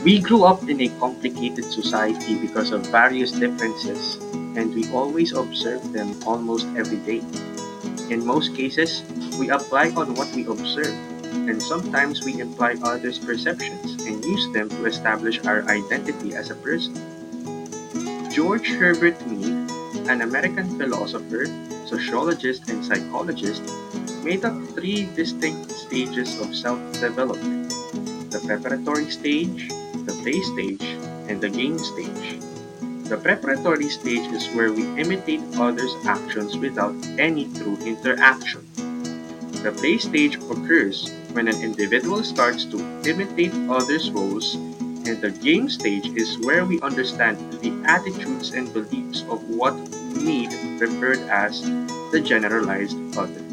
We grew up in a complicated society because of various differences, and we always observe them almost every day. In most cases, we apply on what we observe, and sometimes we imply others' perceptions and use them to establish our identity as a person. George Herbert Mead, an American philosopher, sociologist, and psychologist, made up three distinct stages of self development: the preparatory stage, the play stage, and the game stage. The preparatory stage is where we imitate others' actions without any true interaction. The play stage occurs when an individual starts to imitate others' roles, and the game stage is where we understand the attitudes and beliefs of what Mead referred as the generalized other.